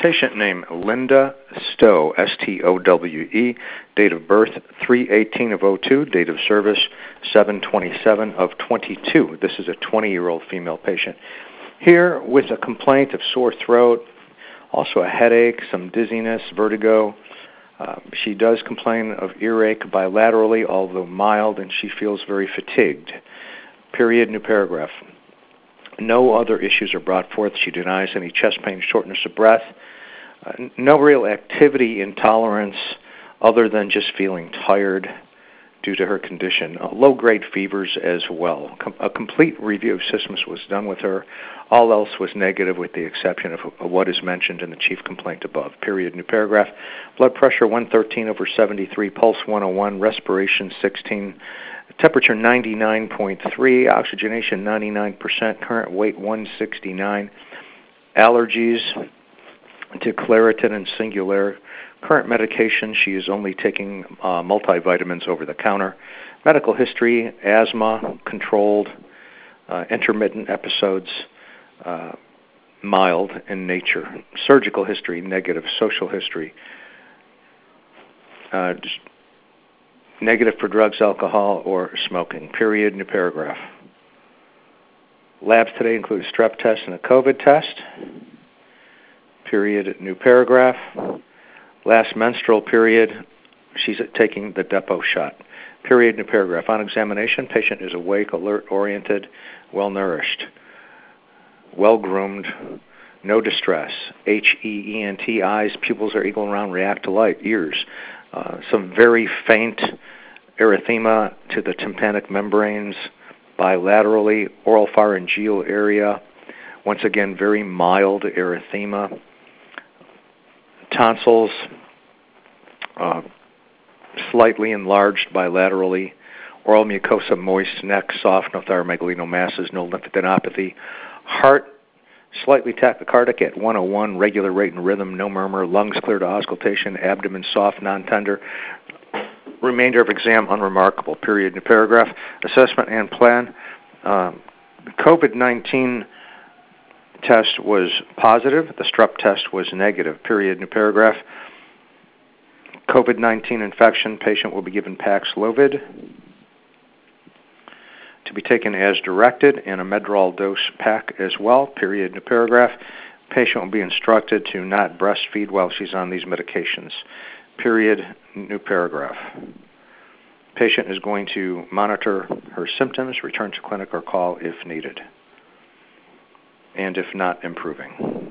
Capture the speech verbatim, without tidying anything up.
Patient name Linda Stowe, S T O W E, date of birth three eighteen of oh two, date of service seven twenty-seven of twenty-two. This is a twenty-year-old female patient. Here with a complaint of sore throat, also a headache, some dizziness, vertigo. Uh, she does complain of earache bilaterally, although mild, and she feels very fatigued. Period, new paragraph. No other issues are brought forth. She denies any chest pain, shortness of breath. Uh, no real activity intolerance other than just feeling tired due to her condition. Uh, low-grade fevers as well. Com- a complete review of systems was done with her. All else was negative with the exception of, of what is mentioned in the chief complaint above. Period, new paragraph. Blood pressure one thirteen over seventy-three, pulse one oh one, respiration sixteen, temperature ninety-nine point three, oxygenation ninety-nine percent, current weight one sixty-nine, allergies to Claritin and Singulair. Current medication, she is only taking uh, multivitamins over the counter. Medical history, asthma, controlled, uh, intermittent episodes, uh, mild in nature. Surgical history, negative. Social history, uh, negative for drugs, alcohol, or smoking. Period, new paragraph. Labs today include a strep test and a COVID test. Period, new paragraph. Last menstrual period, she's taking the depot shot. Period, new paragraph. On examination, patient is awake, alert, oriented, well-nourished, well-groomed, no distress. H E E N T, eyes, pupils are eagle and round, react to light, ears. Uh, some very faint erythema to the tympanic membranes, bilaterally, oropharyngeal area. Once again, very mild erythema. Tonsils, uh, slightly enlarged bilaterally. Oral mucosa moist, neck soft, no thyromegalinomasses, no lymphadenopathy. Heart, slightly tachycardic at one oh one, regular rate and rhythm, no murmur. Lungs clear to auscultation, abdomen soft, non-tender. Remainder of exam unremarkable. Period. New paragraph. Assessment and plan. Um, COVID nineteen test was positive. The strep test was negative. Period. New paragraph. COVID nineteen infection. Patient will be given Paxlovid to be taken as directed and a Medrol dose pack as well. Period. New paragraph. Patient will be instructed to not breastfeed while she's on these medications. Period. New paragraph. Patient is going to monitor her symptoms, return to clinic or call if needed, and if not improving.